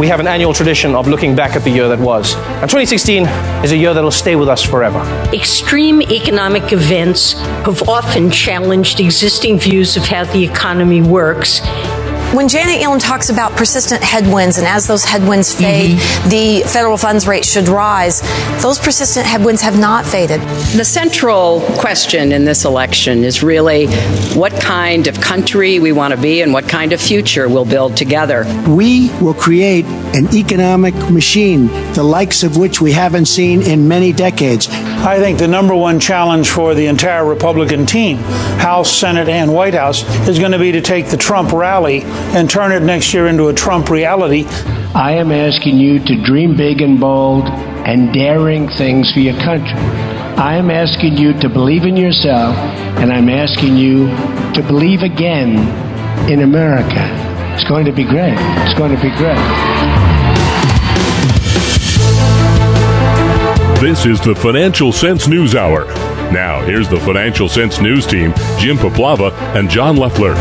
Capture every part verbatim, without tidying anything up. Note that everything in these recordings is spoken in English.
have an annual tradition of looking back at the year that was. And twenty sixteen is a year that will stay with us forever. Extreme economic events have often challenged existing views of how the economy works. When Janet Yellen talks about persistent headwinds, and as those headwinds fade, mm-hmm. the federal funds rate should rise, those persistent headwinds have not faded. The central question in this election is really what kind of country we want to be and what kind of future we'll build together. We will create an economic machine, the likes of which we haven't seen in many decades. I think the number one challenge for the entire Republican team, House, Senate, and White House, is going to be to take the Trump rally and turn it next year into a Trump reality. I am asking you to dream big and bold and daring things for your country. I am asking you to believe in yourself, and I'm asking you to believe again in America. It's going to be great. It's going to be great. This is the Financial Sense News Hour. Now, here's the Financial Sense News team, Jim Poplava and John Loeffler.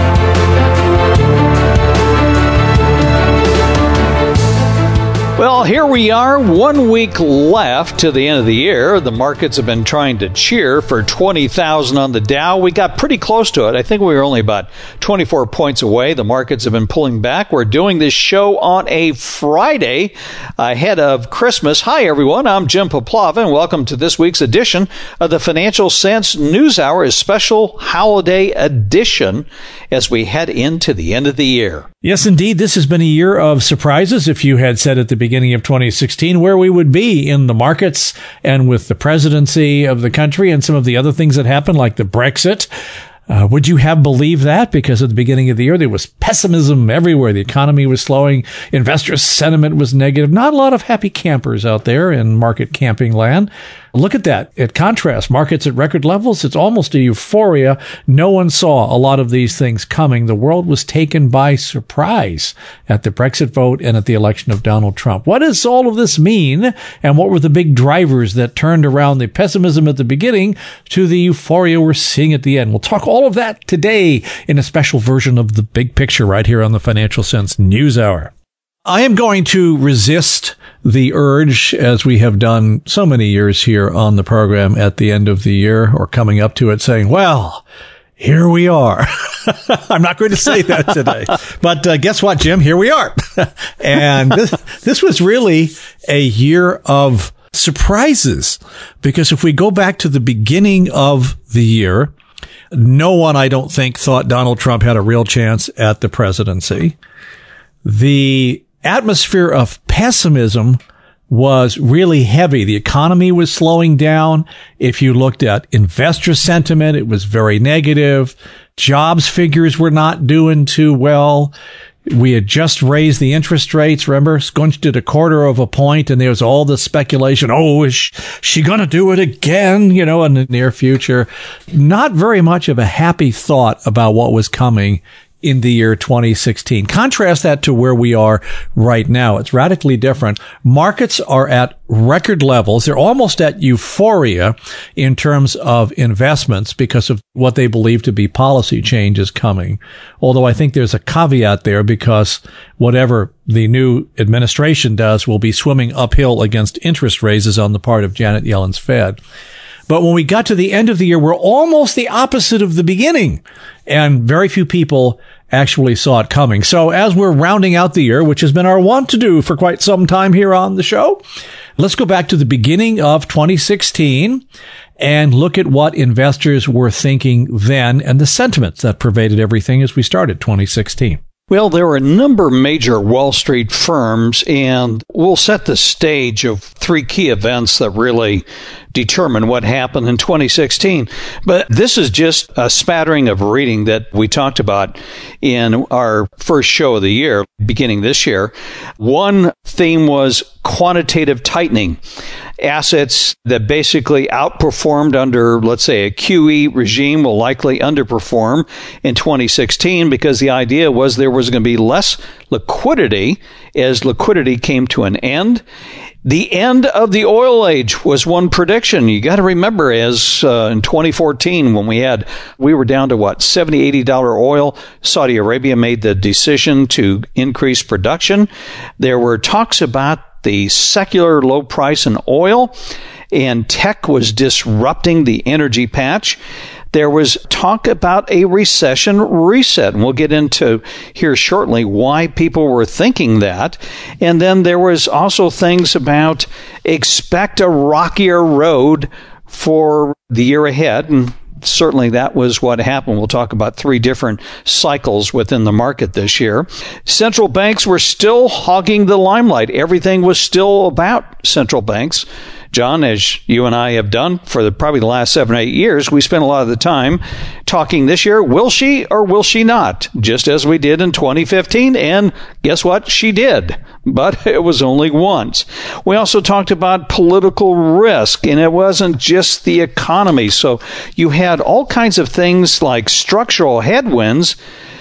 Well, here we are, one week left to the end of the year. The markets have been trying to cheer for twenty thousand on the Dow. We got pretty close to it. I think we were only about twenty-four points away. The markets have been pulling back. We're doing this show on a Friday ahead of Christmas. Hi, everyone. I'm Jim Poplava, and welcome to this week's edition of the Financial Sense News Hour, a special holiday edition as we head into the end of the year. Yes, indeed. This has been a year of surprises. If you had said at the beginning of twenty sixteen where we would be in the markets and with the presidency of the country and some of the other things that happened, like the Brexit, Uh, would you have believed that? Because at the beginning of the year, there was pessimism everywhere. The economy was slowing. Investor sentiment was negative. Not a lot of happy campers out there in market camping land. Look at that. At contrast, markets at record levels, it's almost a euphoria. No one saw a lot of these things coming. The world was taken by surprise at the Brexit vote and at the election of Donald Trump. What does all of this mean? And what were the big drivers that turned around the pessimism at the beginning to the euphoria we're seeing at the end? We'll talk all of that today in a special version of The Big Picture right here on the Financial Sense News Hour. I am going to resist the urge, as we have done so many years here on the program at the end of the year or coming up to it, saying, well, here we are. I'm not going to say that today. But uh, guess what, Jim? Here we are. And this, this was really a year of surprises, because if we go back to the beginning of the year, no one, I don't think, thought Donald Trump had a real chance at the presidency. The atmosphere of pessimism was really heavy. The economy was slowing down. If you looked at investor sentiment, it was very negative. Jobs figures were not doing too well. We had just raised the interest rates. Remember, squinched it a quarter of a point, and there was all this speculation. Oh, is she going to do it again? You know, in the near future. Not very much of a happy thought about what was coming in the year twenty sixteen. Contrast that to where we are right now. It's radically different. Markets are at record levels. They're almost at euphoria in terms of investments because of what they believe to be policy changes coming. Although I think there's a caveat there, because whatever the new administration does will be swimming uphill against interest raises on the part of Janet Yellen's Fed. But when we got to the end of the year, we're almost the opposite of the beginning. And very few people actually saw it coming. So as we're rounding out the year, which has been our wont to do for quite some time here on the show, let's go back to the beginning of twenty sixteen and look at what investors were thinking then and the sentiments that pervaded everything as we started twenty sixteen. Well, there were a number of major Wall Street firms, and we'll set the stage of three key events that really determine what happened in twenty sixteen. But this is just a spattering of reading that we talked about in our first show of the year, beginning this year. One theme was quantitative tightening. assets that basically outperformed under, let's say, a Q E regime will likely underperform in twenty sixteen because the idea was there was going to be less liquidity as liquidity came to an end. The end of the oil age was one prediction. You got to remember, as uh, in twenty fourteen, when we had, we were down to what, seventy, eighty dollars oil. Saudi Arabia made the decision to increase production. There were talks about the secular low price in oil, and tech was disrupting the energy patch. There was talk about a recession reset, and we'll get into here shortly why people were thinking that. And then there was also things about expect a rockier road for the year ahead, and certainly that was what happened. We'll talk about three different cycles within the market this year. Central banks were still hogging the limelight. Everything was still about central banks. John, as you and I have done for the, probably the last seven or eight years, we spent a lot of the time talking this year, will she or will she not? Just as we did in twenty fifteen, and guess what? She did, but it was only once. We also talked about political risk, and it wasn't just the economy. So you had all kinds of things like structural headwinds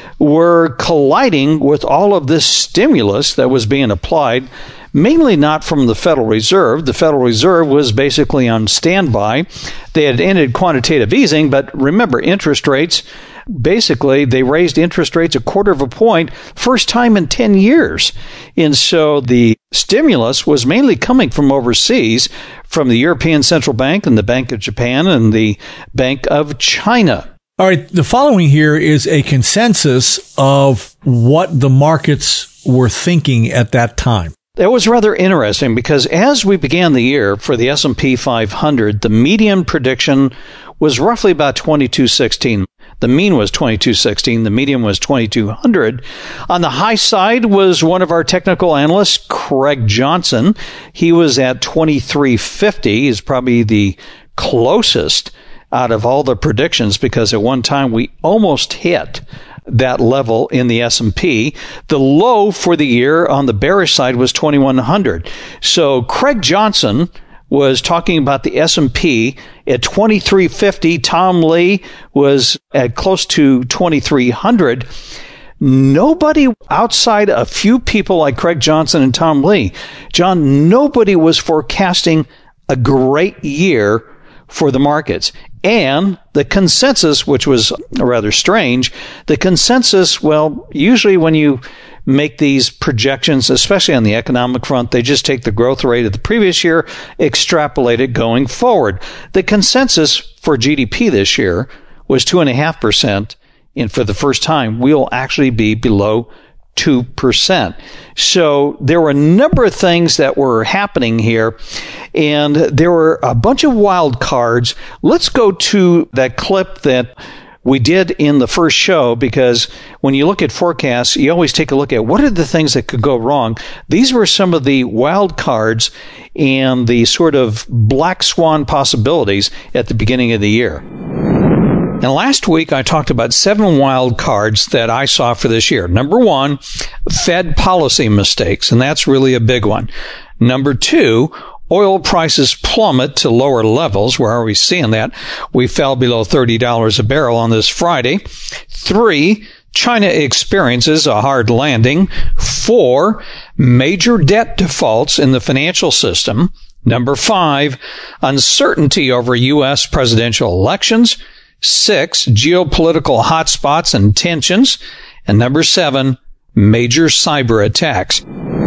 were colliding with all of this stimulus that was being applied, mainly not from the Federal Reserve. The Federal Reserve was basically on standby. They had ended quantitative easing, but remember, interest rates, basically, they raised interest rates a quarter of a point, first time in ten years. And so the stimulus was mainly coming from overseas, from the European Central Bank and the Bank of Japan and the Bank of China. All right, the following here is a consensus of what the markets were thinking at that time. That was rather interesting because as we began the year for the S and P five hundred, the median prediction was roughly about twenty-two sixteen. The mean was twenty-two sixteen. The median was twenty-two hundred. On the high side was one of our technical analysts, Craig Johnson. He was at twenty-three fifty. He's probably the closest out of all the predictions because at one time we almost hit that level in the S and P. The low for the year on the bearish side was twenty-one hundred. So Craig Johnson was talking about the S and P at twenty-three fifty. Tom Lee was at close to twenty-three hundred. Nobody outside a few people like Craig Johnson and Tom Lee, John, nobody was forecasting a great year for the markets. And the consensus, which was rather strange, the consensus, well, usually when you make these projections, especially on the economic front, they just take the growth rate of the previous year, extrapolate it going forward. The consensus for G D P this year was two point five percent, and for the first time, we'll actually be below two percent. So there were a number of things that were happening here, and there were a bunch of wild cards. Let's go to that clip that we did in the first show, because when you look at forecasts, you always take a look at what are the things that could go wrong. These were some of the wild cards and the sort of black swan possibilities at the beginning of the year. And last week, I talked about seven wild cards that I saw for this year. Number one, Fed policy mistakes, and that's really a big one. Number two, oil prices plummet to lower levels. Where are we seeing that? We fell below thirty dollars a barrel on this Friday. Three, China experiences a hard landing. Four, major debt defaults in the financial system. Number five, uncertainty over U S presidential elections. Six, geopolitical hotspots and tensions. And number seven, major cyber attacks.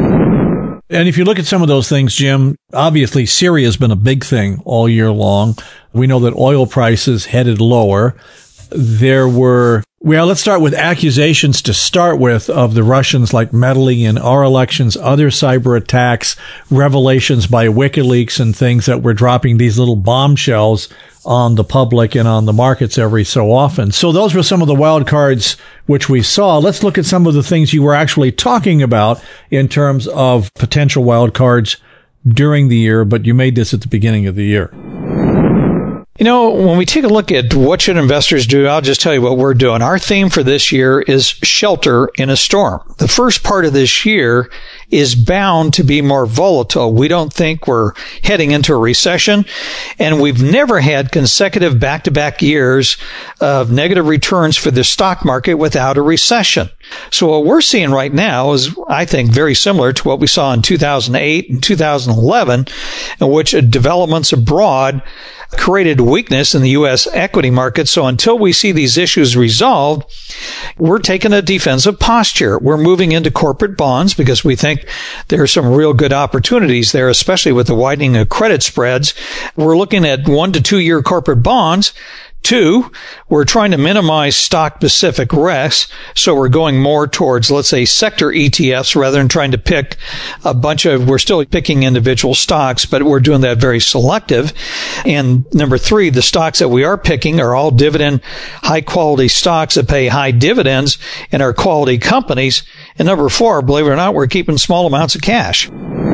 And if you look at some of those things, Jim, obviously Syria has been a big thing all year long. We know that oil prices headed lower. There were, well, let's start with accusations to start with of the Russians like meddling in our elections, other cyber attacks, revelations by WikiLeaks and things that were dropping these little bombshells on the public and on the markets every so often. So those were some of the wild cards which we saw. Let's look at some of the things you were actually talking about in terms of potential wild cards during the year, but you made this at the beginning of the year. You know, when we take a look at what should investors do, I'll just tell you what we're doing. Our theme for this year is shelter in a storm. The first part of this year is bound to be more volatile. We don't think we're heading into a recession, and we've never had consecutive back-to-back years of negative returns for the stock market without a recession. So what we're seeing right now is, I think, very similar to what we saw in two thousand eight and two thousand eleven, in which developments abroad created weakness in the U S equity market. So until we see these issues resolved, we're taking a defensive posture. We're moving into corporate bonds because we think there are some real good opportunities there, especially with the widening of credit spreads. We're looking at one to two year corporate bonds. Two, we're trying to minimize stock-specific risks, so we're going more towards, let's say, sector E T Fs rather than trying to pick a bunch of, we're still picking individual stocks, but we're doing that very selective. And number three, the stocks that we are picking are all dividend, high-quality stocks that pay high dividends and are quality companies. And number four, believe it or not, we're keeping small amounts of cash.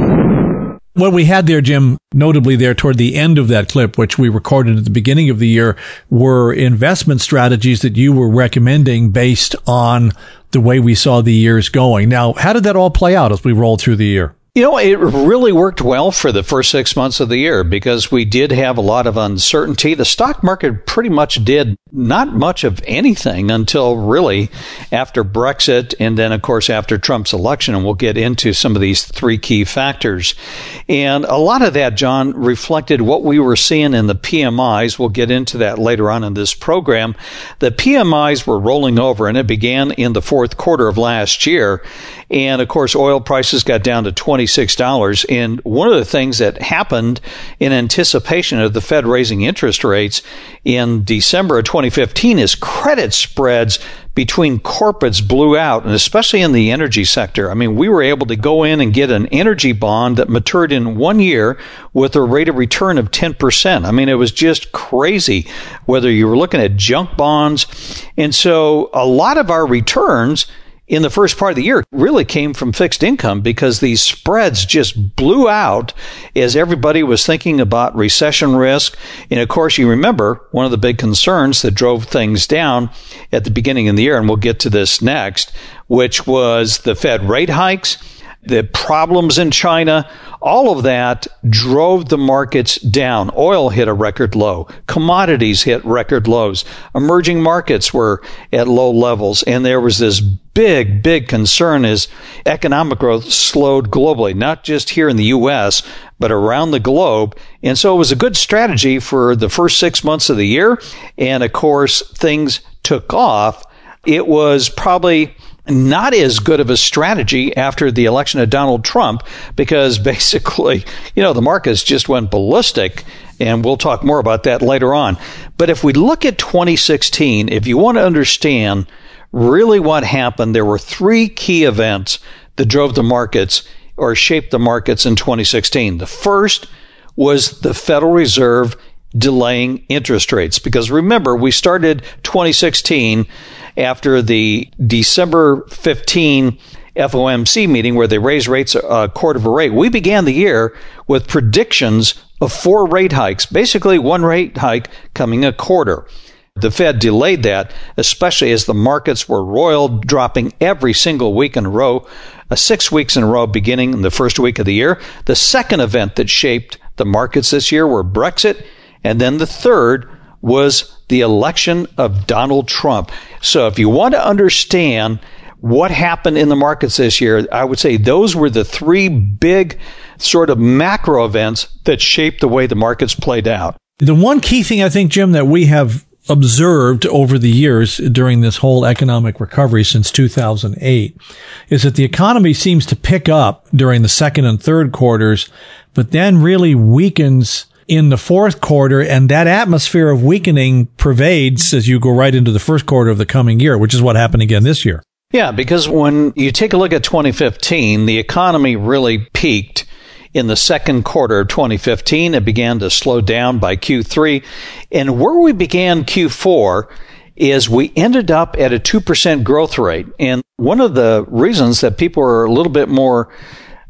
What we had there, Jim, notably there toward the end of that clip, which we recorded at the beginning of the year, were investment strategies that you were recommending based on the way we saw the years going. Now, how did that all play out as we rolled through the year? You know, it really worked well for the first six months of the year because we did have a lot of uncertainty. The stock market pretty much did not much of anything until really after Brexit and then, of course, after Trump's election. And we'll get into some of these three key factors. And a lot of that, John, reflected what we were seeing in the P M Is. We'll get into that later on in this program. The P M Is were rolling over, and it began in the fourth quarter of last year. And, of course, oil prices got down to twenty-six dollars. And one of the things that happened in anticipation of the Fed raising interest rates in December of twenty fifteen is credit spreads between corporates blew out, and especially in the energy sector. I mean, we were able to go in and get an energy bond that matured in one year with a rate of return of ten percent. I mean, it was just crazy, whether you were looking at junk bonds. And so a lot of our returns in the first part of the year really came from fixed income because these spreads just blew out as everybody was thinking about recession risk. And of course, you remember one of the big concerns that drove things down at the beginning of the year, and we'll get to this next, which was the Fed rate hikes, the problems in China. All of that drove the markets down. Oil hit a record low. Commodities hit record lows. Emerging markets were at low levels. And there was this big, big concern as economic growth slowed globally, not just here in the U S, but around the globe. And so it was a good strategy for the first six months of the year. And of course, things took off. It was probably not as good of a strategy after the election of Donald Trump because basically, you know, the markets just went ballistic, and we'll talk more about that later on. But if we look at twenty sixteen, if you want to understand really what happened, there were three key events that drove the markets or shaped the markets in twenty sixteen. The first was the Federal Reserve delaying interest rates, because remember, we started twenty sixteen after the December fifteenth F O M C meeting where they raised rates a quarter of a rate. We began the year with predictions of four rate hikes, basically one rate hike coming a quarter. The Fed delayed that, especially as the markets were roiled, dropping every single week in a row, uh, six weeks in a row beginning in the first week of the year. The second event that shaped the markets this year were Brexit, and then the third was the election of Donald Trump. So if you want to understand what happened in the markets this year, I would say those were the three big sort of macro events that shaped the way the markets played out. The one key thing I think, Jim, that we have observed over the years during this whole economic recovery since two thousand eight is that the economy seems to pick up during the second and third quarters, but then really weakens in the fourth quarter, and that atmosphere of weakening pervades as you go right into the first quarter of the coming year, which is what happened again this year. Yeah, because when you take a look at twenty fifteen, the economy really peaked in the second quarter of twenty fifteen. It began to slow down by Q three. And where we began Q four is we ended up at a two percent growth rate. And one of the reasons that people are a little bit more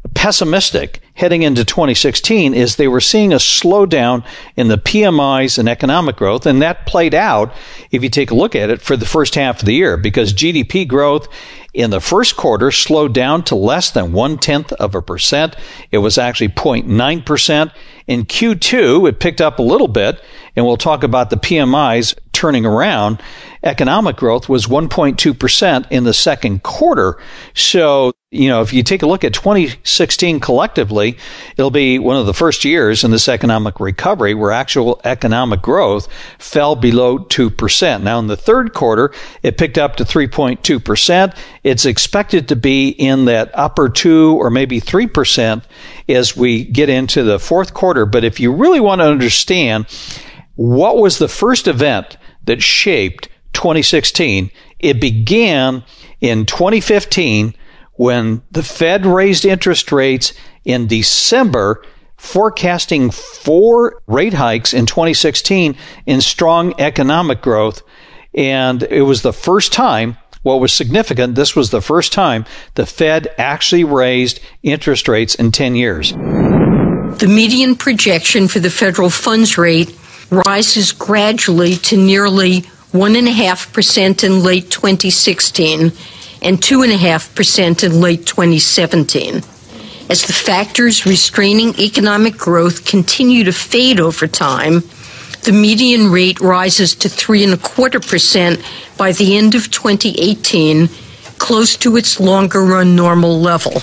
pessimistic heading into twenty sixteen is they were seeing a slowdown in the P M Is and economic growth, and that played out, if you take a look at it, for the first half of the year, because G D P growth in the first quarter slowed down to less than one-tenth of a percent. It was actually zero point nine percent. In Q two, it picked up a little bit, and we'll talk about the P M Is turning around. Economic growth was one point two percent in the second quarter. So, you know, if you take a look at twenty sixteen collectively, it'll be one of the first years in this economic recovery where actual economic growth fell below two percent. Now, in the third quarter, it picked up to three point two percent. It's expected to be in that upper two or maybe three percent as we get into the fourth quarter. But if you really want to understand what was the first event that shaped twenty sixteen, it began in twenty fifteen when the Fed raised interest rates in December, forecasting four rate hikes in twenty sixteen in strong economic growth. And it was the first time, what was significant, this was the first time the Fed actually raised interest rates in ten years. The median projection for the federal funds rate rises gradually to nearly one point five percent in late twenty sixteen and two point five percent in late twenty seventeen. As the factors restraining economic growth continue to fade over time, the median rate rises to three point five quarter percent by the end of twenty eighteen, close to its longer-run normal level.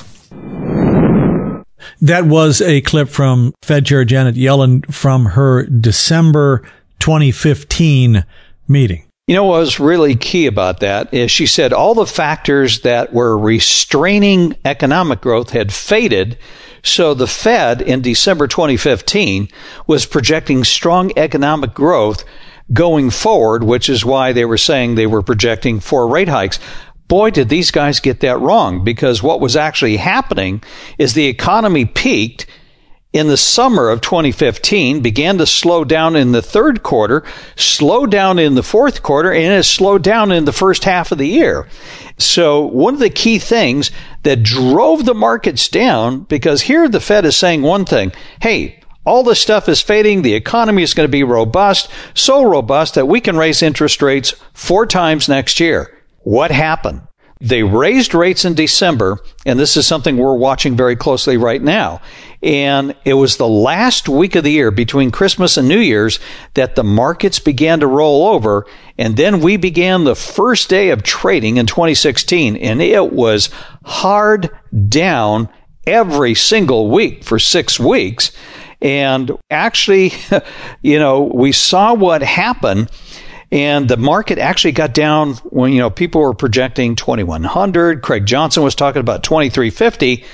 That was a clip from Fed Chair Janet Yellen from her December twenty fifteen meeting. You know what was really key about that is she said all the factors that were restraining economic growth had faded. So the Fed in December twenty fifteen was projecting strong economic growth going forward, which is why they were saying they were projecting four rate hikes. Boy, did these guys get that wrong, because what was actually happening is the economy peaked in the summer of twenty fifteen, began to slow down in the third quarter, slowed down in the fourth quarter, and it slowed down in the first half of the year. So one of the key things that drove the markets down, because here the Fed is saying one thing, hey, all this stuff is fading, the economy is going to be robust, so robust that we can raise interest rates four times next year. What happened? They raised rates in December, and this is something we're watching very closely right now. And it was the last week of the year, between Christmas and New Year's, that the markets began to roll over. And then we began the first day of trading in twenty sixteen, and it was hard down every single week for six weeks. And actually, you know, we saw what happened. And the market actually got down when, you know, people were projecting twenty-one hundred. Craig Johnson was talking about twenty-three fifty.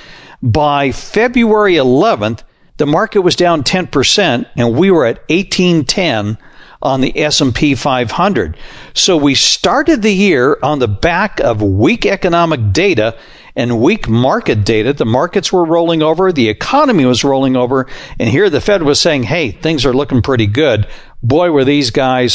By February eleventh, the market was down ten percent, and we were at eighteen ten on the S and P five hundred. So we started the year on the back of weak economic data and weak market data. The markets were rolling over. The economy was rolling over. And here the Fed was saying, hey, things are looking pretty good. Boy, were these guys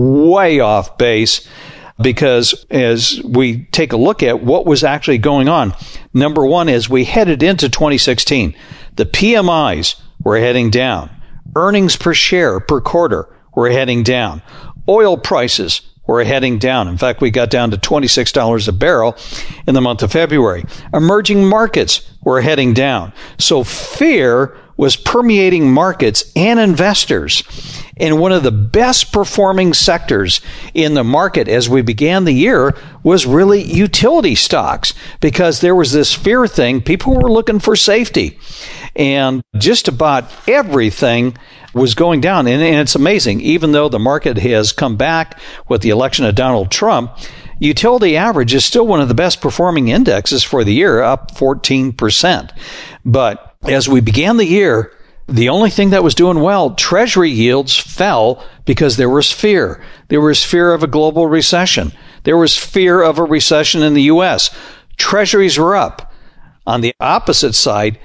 way off base, because as we take a look at what was actually going on, number one is we headed into twenty sixteen. The P M Is were heading down. Earnings per share per quarter were heading down. Oil prices were heading down. In fact, we got down to twenty-six dollars a barrel in the month of February. Emerging markets were heading down. So fear was permeating markets and investors. And one of the best performing sectors in the market as we began the year was really utility stocks, because there was this fear thing. People were looking for safety. And just about everything was going down. And, and it's amazing. Even though the market has come back with the election of Donald Trump, utility average is still one of the best performing indexes for the year, up fourteen percent. But as we began the year, the only thing that was doing well, Treasury yields fell because there was fear. There was fear of a global recession. There was fear of a recession in the U S. Treasuries were up. On the opposite side,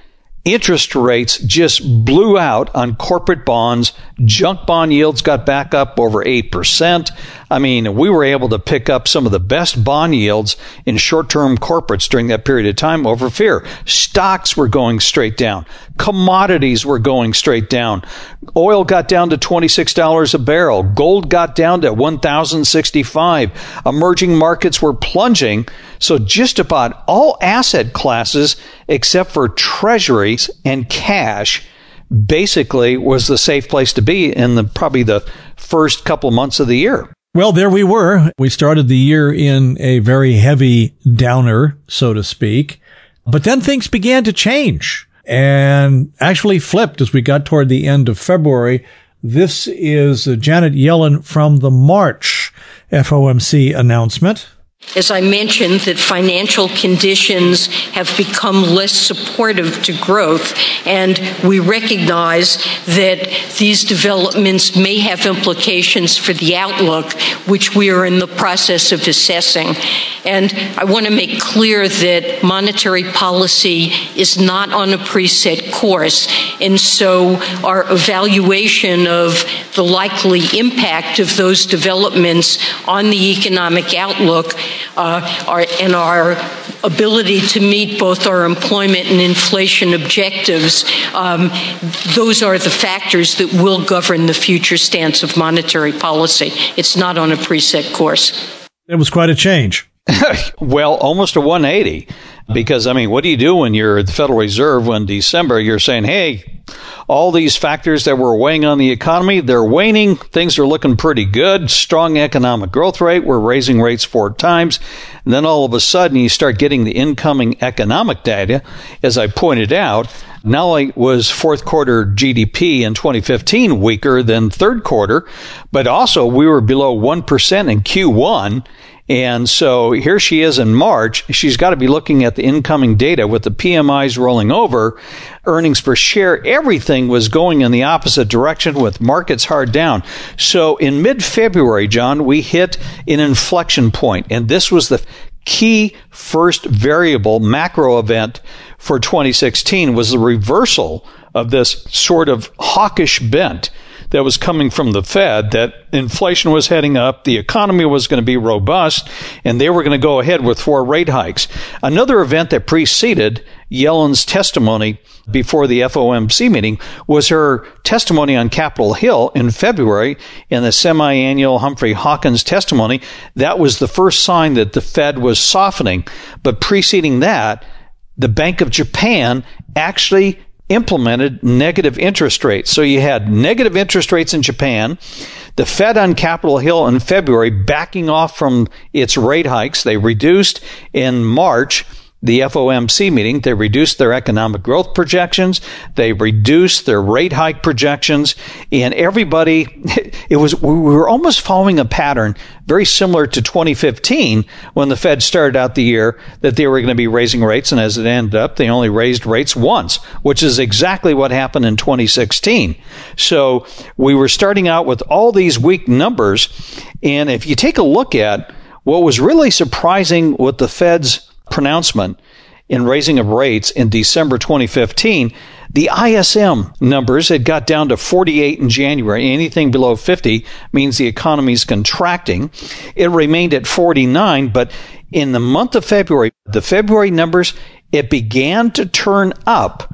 interest rates just blew out on corporate bonds. Junk bond yields got back up over eight percent. I mean, we were able to pick up some of the best bond yields in short-term corporates during that period of time over fear. Stocks were going straight down. Commodities were going straight down. Oil got down to twenty-six dollars a barrel. Gold got down to one thousand sixty-five. Emerging markets were plunging. So just about all asset classes, except for treasuries and cash, basically was the safe place to be in the probably the first couple of months of the year. Well, there we were. We started the year in a very heavy downer, so to speak. But then things began to change and actually flipped as we got toward the end of February. This is Janet Yellen from the March F O M C announcement. As I mentioned, that financial conditions have become less supportive to growth, and we recognize that these developments may have implications for the outlook, which we are in the process of assessing. And I want to make clear that monetary policy is not on a preset course, and so our evaluation of the likely impact of those developments on the economic outlook Uh, our, and our ability to meet both our employment and inflation objectives, um, those are the factors that will govern the future stance of monetary policy. It's not on a preset course. It was quite a change. Well, almost a one eighty. Because, I mean, what do you do when you're at the Federal Reserve when December you're saying, hey, all these factors that were weighing on the economy, they're waning. Things are looking pretty good. Strong economic growth rate. We're raising rates four times. And then all of a sudden you start getting the incoming economic data. As I pointed out, not only was fourth quarter G D P in twenty fifteen weaker than third quarter, but also we were below one percent in Q one. And so here she is in March. She's got to be looking at the incoming data with the P M Is rolling over, earnings per share. Everything was going in the opposite direction with markets hard down. So in mid-February, John, we hit an inflection point, and this was the key first variable macro event for twenty sixteen was the reversal of this sort of hawkish bent that was coming from the Fed, that inflation was heading up, the economy was going to be robust, and they were going to go ahead with four rate hikes. Another event that preceded Yellen's testimony before the F O M C meeting was her testimony on Capitol Hill in February in the semi-annual Humphrey Hawkins testimony. That was the first sign that the Fed was softening. But preceding that, the Bank of Japan actually implemented negative interest rates. So you had negative interest rates in Japan, the Fed on Capitol Hill in February backing off from its rate hikes. They reduced in March the F O M C meeting. They reduced their economic growth projections. They reduced their rate hike projections. And everybody, it was, we were almost following a pattern very similar to twenty fifteen when the Fed started out the year that they were going to be raising rates. And as it ended up, they only raised rates once, which is exactly what happened in twenty sixteen. So we were starting out with all these weak numbers. And if you take a look at what was really surprising with the Fed's pronouncement in raising of rates in December twenty fifteen, the I S M numbers had got down to forty-eight in January. Anything below fifty means the economy's contracting. It remained at forty-nine, but in the month of February, the February numbers, it began to turn up.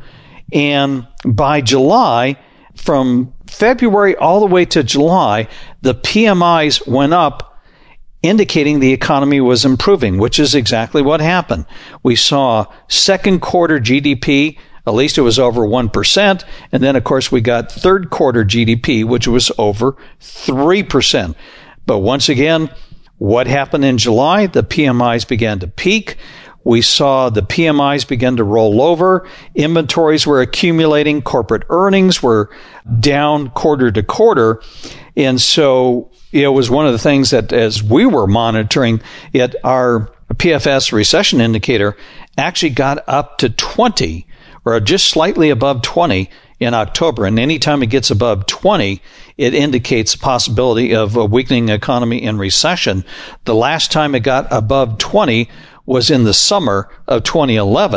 And by July, from February all the way to July, the P M Is went up, indicating the economy was improving, which is exactly what happened. We saw second quarter G D P, at least it was over one percent. And then, of course, we got third quarter G D P, which was over three percent. But once again, what happened in July? The P M Is began to peak. We saw the P M Is begin to roll over. Inventories were accumulating. Corporate earnings were down quarter to quarter. And so it was one of the things that as we were monitoring it, our P F S recession indicator actually got up to twenty or just slightly above twenty in October. And anytime it gets above twenty, it indicates the possibility of a weakening economy and recession. The last time it got above twenty was in the summer of twenty eleven.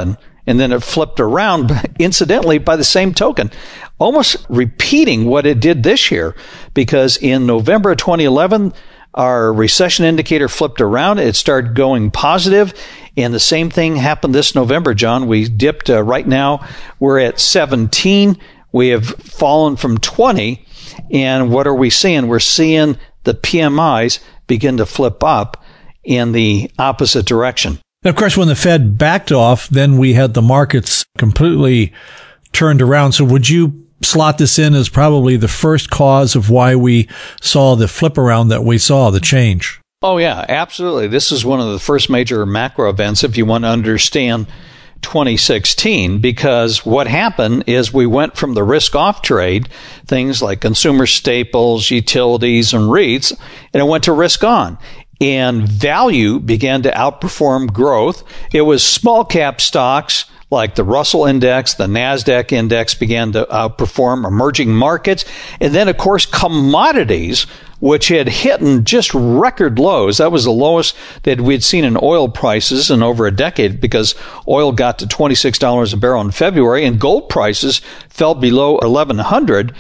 and then it flipped around, incidentally, by the same token, almost repeating what it did this year, because in November of twenty eleven, our recession indicator flipped around. It started going positive, and the same thing happened this November, John. We dipped. Uh, right now, we're at seventeen. We have fallen from twenty, and what are we seeing? We're seeing the P M Is begin to flip up in the opposite direction. And of course, when the Fed backed off, then we had the markets completely turned around. So would you slot this in as probably the first cause of why we saw the flip around that we saw, the change? Oh, yeah, absolutely. This is one of the first major macro events, if you want to understand twenty sixteen, because what happened is we went from the risk-off trade, things like consumer staples, utilities, and REITs, and it went to risk-on. And value began to outperform growth. It was small-cap stocks like the Russell Index, the NASDAQ Index began to outperform emerging markets. And then, of course, commodities, which had hit in just record lows. That was the lowest that we'd seen in oil prices in over a decade, because oil got to twenty-six dollars a barrel in February, and gold prices fell below eleven hundred.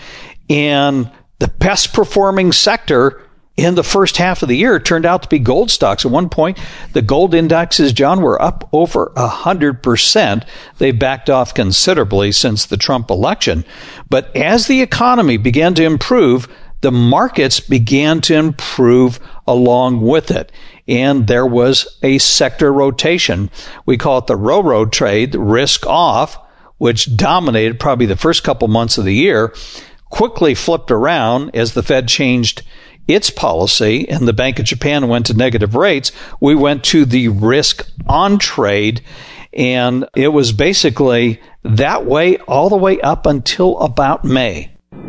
And the best performing sector in the first half of the year turned out to be gold stocks. At one point, the gold indexes, John, were up over one hundred percent. They backed off considerably since the Trump election. But as the economy began to improve, the markets began to improve along with it. And there was a sector rotation. We call it the railroad trade, risk off, which dominated probably the first couple months of the year, quickly flipped around as the Fed changed its policy and the Bank of Japan went to negative rates. We went to the risk on trade, and it was basically that way all the way up until about May.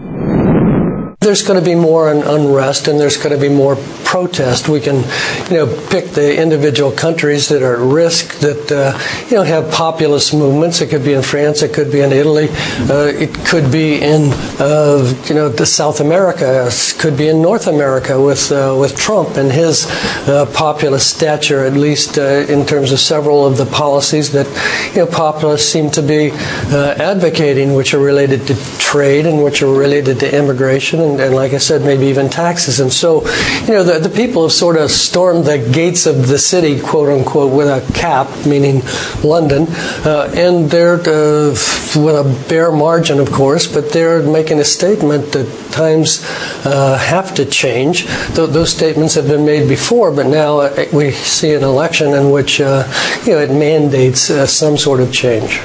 There's going to be more un- unrest and there's going to be more protest. We can, you know, pick the individual countries that are at risk, that, uh, you know, have populist movements. It could be in France. It could be in Italy. Uh, it could be in, uh, you know, the South America. It could be in North America with uh, with Trump and his uh, populist stature, at least uh, in terms of several of the policies that, you know, populists seem to be uh, advocating, which are related to trade and which are related to immigration and And, like I said, maybe even taxes. And so, you know, the, the people have sort of stormed the gates of the city, quote unquote, with a cap, meaning London. Uh, and they're uh, with a bare margin, of course, but they're making a statement that times uh, have to change. Th- those statements have been made before, but now uh, we see an election in which, uh, you know, it mandates uh, some sort of change.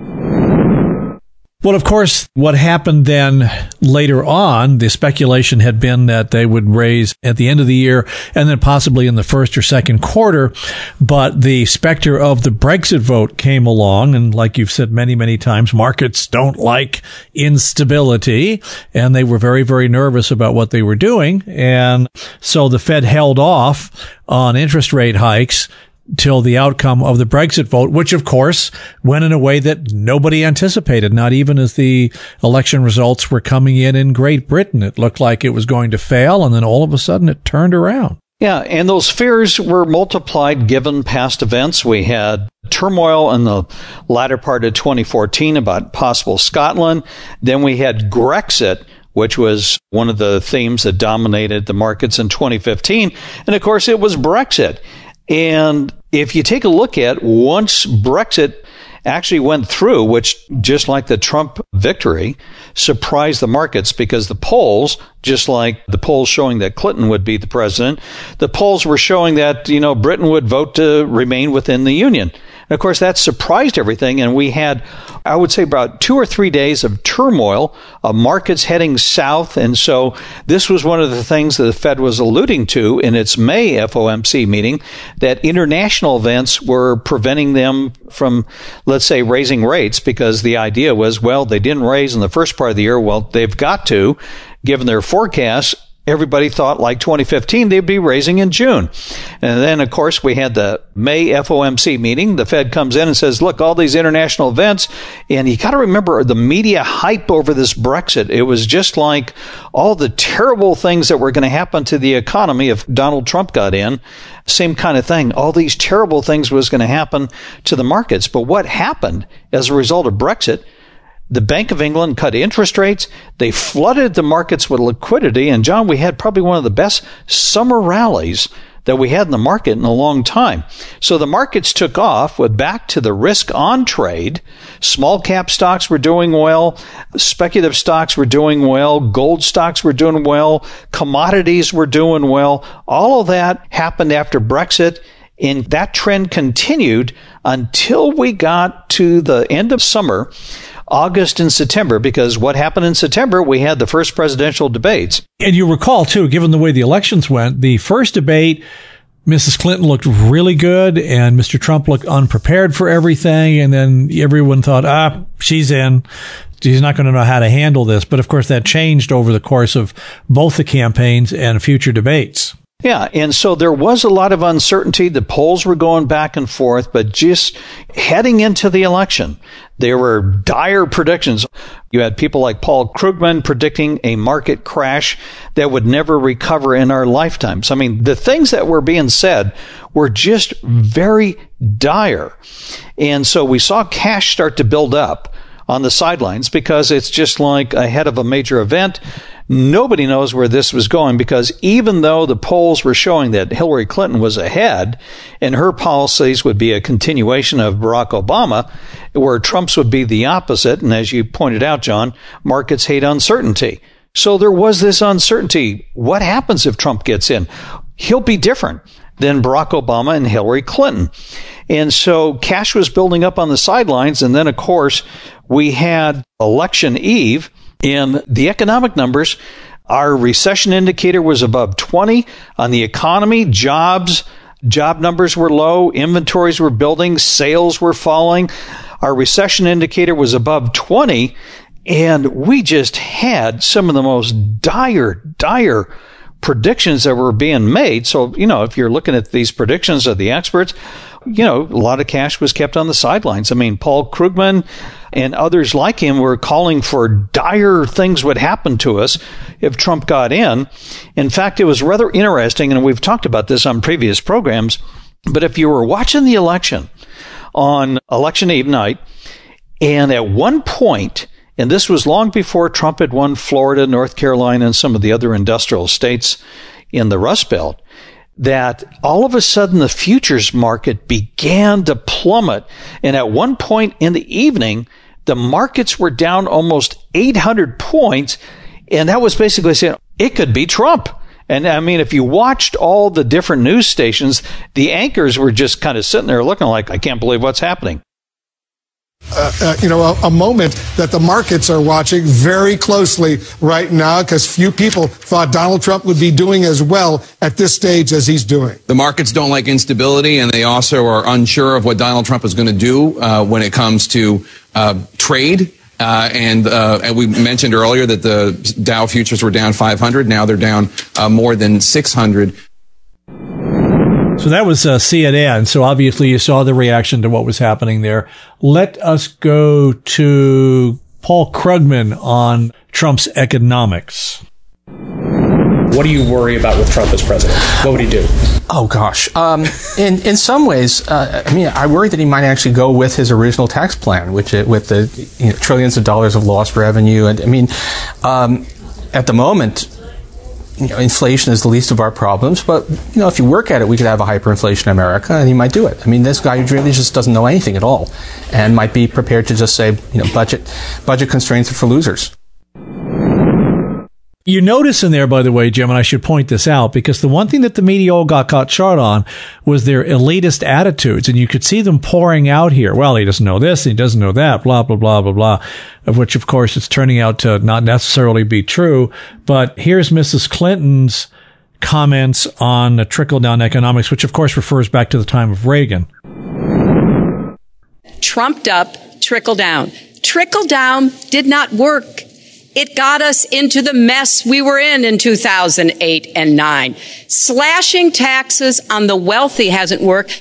Well, of course, what happened then later on, the speculation had been that they would raise at the end of the year and then possibly in the first or second quarter. But the specter of the Brexit vote came along. And like you've said many, many times, markets don't like instability. And they were very, very nervous about what they were doing. And so the Fed held off on interest rate hikes till the outcome of the Brexit vote, which, of course, went in a way that nobody anticipated, not even as the election results were coming in in Great Britain. It looked like it was going to fail, and then all of a sudden it turned around. Yeah, and those fears were multiplied given past events. We had turmoil in the latter part of twenty fourteen about possible Scotland. Then we had Grexit, which was one of the themes that dominated the markets in twenty fifteen. And, of course, it was Brexit. And if you take a look at once Brexit actually went through, which just like the Trump victory surprised the markets, because the polls, just like the polls showing that Clinton would be the president, the polls were showing that, you know, Britain would vote to remain within the Union. And of course, that surprised everything. And we had, I would say, about two or three days of turmoil, of markets heading south. And so this was one of the things that the Fed was alluding to in its May F O M C meeting, that international events were preventing them from, let's say, raising rates, because the idea was, well, they didn't raise in the first part of the year. Well, they've got to, given their forecasts. everybody thought, like twenty fifteen, they'd be raising in June. And then, of course, we had the May F O M C meeting. The Fed comes in and says, look, all these international events. And you got to remember the media hype over this Brexit. It was just like all the terrible things that were going to happen to the economy if Donald Trump got in. Same kind of thing. All these terrible things was going to happen to the markets. But what happened as a result of Brexit? The Bank of England cut interest rates. They flooded the markets with liquidity. And, John, we had probably one of the best summer rallies that we had in the market in a long time. So the markets took off with back to the risk on trade. Small cap stocks were doing well. Speculative stocks were doing well. Gold stocks were doing well. Commodities were doing well. All of that happened after Brexit. And that trend continued until we got to the end of summer, August and September, because what happened in September, we had the first presidential debates. And you recall, too, given the way the elections went, the first debate, Missus Clinton looked really good and Mister Trump looked unprepared for everything. And then everyone thought, ah, she's in. She's not going to know how to handle this. But, of course, that changed over the course of both the campaigns and future debates. Yeah, and so there was a lot of uncertainty. The polls were going back and forth, but just heading into the election, there were dire predictions. You had people like Paul Krugman predicting a market crash that would never recover in our lifetimes. I mean, the things that were being said were just very dire. And so we saw cash start to build up on the sidelines because it's just like ahead of a major event. Nobody knows where this was going because even though the polls were showing that Hillary Clinton was ahead and her policies would be a continuation of Barack Obama, where Trump's would be the opposite. And as you pointed out, John, markets hate uncertainty. So there was this uncertainty. What happens if Trump gets in? He'll be different than Barack Obama and Hillary Clinton. And so cash was building up on the sidelines. And then, of course, we had election eve. In the economic numbers, our recession indicator was above twenty. On the economy, jobs, job numbers were low, inventories were building, sales were falling. Our recession indicator was above twenty, and we just had some of the most dire, dire predictions that were being made. So, you know, if you're looking at these predictions of the experts, you know, a lot of cash was kept on the sidelines. I mean, Paul Krugman and others like him were calling for dire things would happen to us if Trump got in. In fact, it was rather interesting, and we've talked about this on previous programs, but if you were watching the election on election eve night, and at one point, and this was long before Trump had won Florida, North Carolina, and some of the other industrial states in the Rust Belt, that all of a sudden the futures market began to plummet. And at one point in the evening, the markets were down almost eight hundred points. And that was basically saying it could be Trump. And I mean, if you watched all the different news stations, the anchors were just kind of sitting there looking like, I can't believe what's happening. Uh, uh, you know, a, a moment that the markets are watching very closely right now because few people thought Donald Trump would be doing as well at this stage as he's doing. The markets don't like instability, and they also are unsure of what Donald Trump is going to do uh, when it comes to uh, trade. Uh, and, uh, and we mentioned earlier that the Dow futures were down five hundred. Now they're down uh, more than six hundred. So that was uh, C N N. So obviously you saw the reaction to what was happening there. Let us go to Paul Krugman on Trump's economics. What do you worry about with Trump as president? What would he do? Oh, gosh. Um, in, in some ways, uh, I mean, I worry that he might actually go with his original tax plan, which it, with the you know, trillions of dollars of lost revenue. And I mean, um, at the moment, you know, inflation is the least of our problems, but, you know, if you work at it, we could have a hyperinflation in America, and he might do it. I mean, this guy really just doesn't know anything at all, and might be prepared to just say, you know, budget budget constraints are for losers. You notice in there, by the way, Jim, and I should point this out, because the one thing that the media all got caught short on was their elitist attitudes, and you could see them pouring out here. Well, he doesn't know this, he doesn't know that, blah, blah, blah, blah, blah, of which, of course, it's turning out to not necessarily be true. But here's Missus Clinton's comments on the trickle-down economics, which, of course, refers back to the time of Reagan. Trumped up, trickle down. Trickle down did not work. It got us into the mess we were in in two thousand eight and nine. Slashing taxes on the wealthy hasn't worked.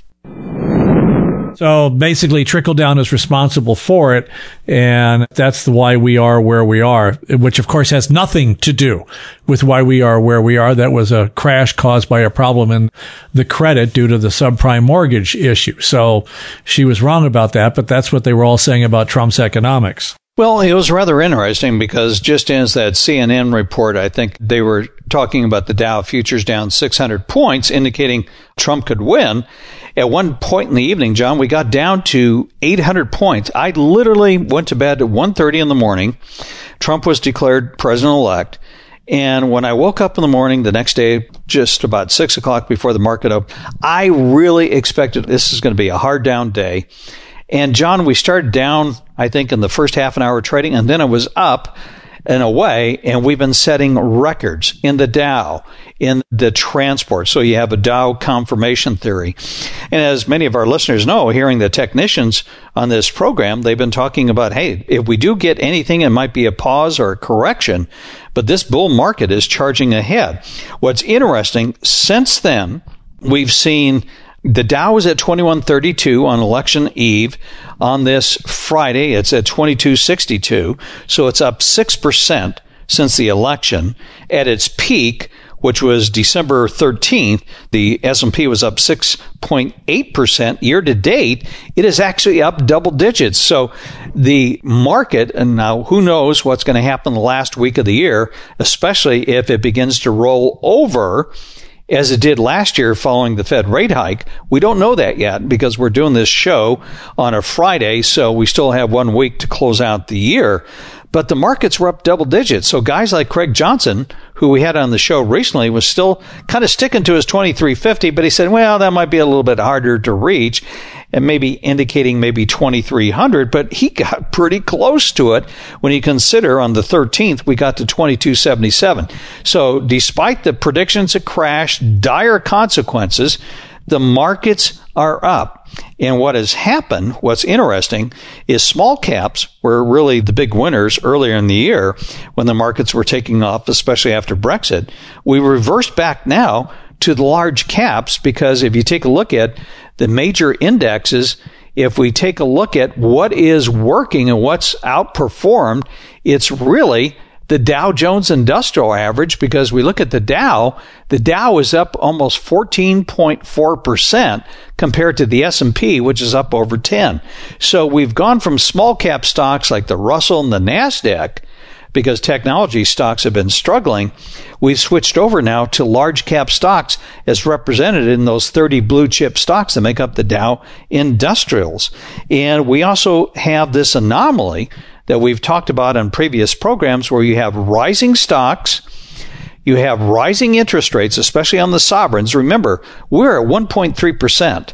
So basically, trickle down is responsible for it, and that's why we are where we are, which of course has nothing to do with why we are where we are. That was a crash caused by a problem in the credit due to the subprime mortgage issue. So she was wrong about that, but that's what they were all saying about Trump's economics. Well, it was rather interesting because just as that C N N report, I think they were talking about the Dow futures down six hundred points, indicating Trump could win. At one point in the evening, John, we got down to eight hundred points. I literally went to bed at one thirty in the morning. Trump was declared president-elect. And when I woke up in the morning the next day, just about six o'clock before the market opened, I really expected this is going to be a hard down day. And John, we started down, I think, in the first half an hour of trading, and then it was up and away, and we've been setting records in the Dow, in the transport. So you have a Dow confirmation theory. And as many of our listeners know, hearing the technicians on this program, they've been talking about, hey, if we do get anything, it might be a pause or a correction, but this bull market is charging ahead. What's interesting, since then, we've seen the Dow is at twenty-one thirty-two on election eve. On this Friday, it's at twenty-two sixty-two. So it's up six percent since the election. At its peak, which was December thirteenth, the S and P was up six point eight percent. Year to date, it is actually up double digits. So the market, and now who knows what's going to happen the last week of the year, especially if it begins to roll over as it did last year following the Fed rate hike. We don't know that yet because we're doing this show on a Friday, so we still have one week to close out the year. But the markets were up double digits. So guys like Craig Johnson, who we had on the show recently, was still kind of sticking to his twenty-three fifty, but he said, well, that might be a little bit harder to reach, and maybe indicating maybe twenty-three hundred, but he got pretty close to it when you consider on the thirteenth, we got to twenty-two seventy-seven. So despite the predictions of crash, dire consequences, the markets are up. And what has happened, what's interesting, is small caps were really the big winners earlier in the year when the markets were taking off, especially after Brexit. We reversed back now to the large caps because if you take a look at the major indexes, if we take a look at what is working and what's outperformed, it's really the Dow Jones Industrial Average, because we look at the Dow, the Dow is up almost fourteen point four percent compared to the S and P, which is up over ten. So we've gone from small cap stocks like the Russell and the NASDAQ, because technology stocks have been struggling. We've switched over now to large cap stocks as represented in those thirty blue chip stocks that make up the Dow Industrials. And we also have this anomaly that we've talked about on previous programs where you have rising stocks, you have rising interest rates, especially on the sovereigns. Remember, we're at one point three percent